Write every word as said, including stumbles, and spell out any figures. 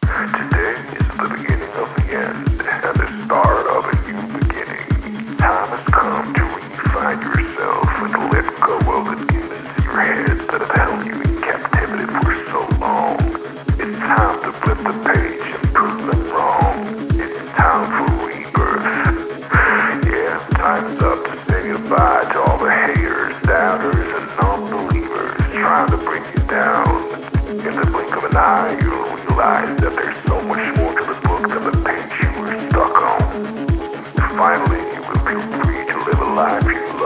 Today is the beginning of the end and the start of a new beginning. Time has come to refine yourself and let go of the demons in your head that have held you in captivity for so long. It's time to flip the page and prove them wrong. It's time for rebirth. Yeah, time's up to say goodbye to all the haters, doubters, and non-believers trying to bring you down. In the blink of an eye, you'll realize that there's so much more to the book than the page you were stuck on. Finally, you will feel free to live a life you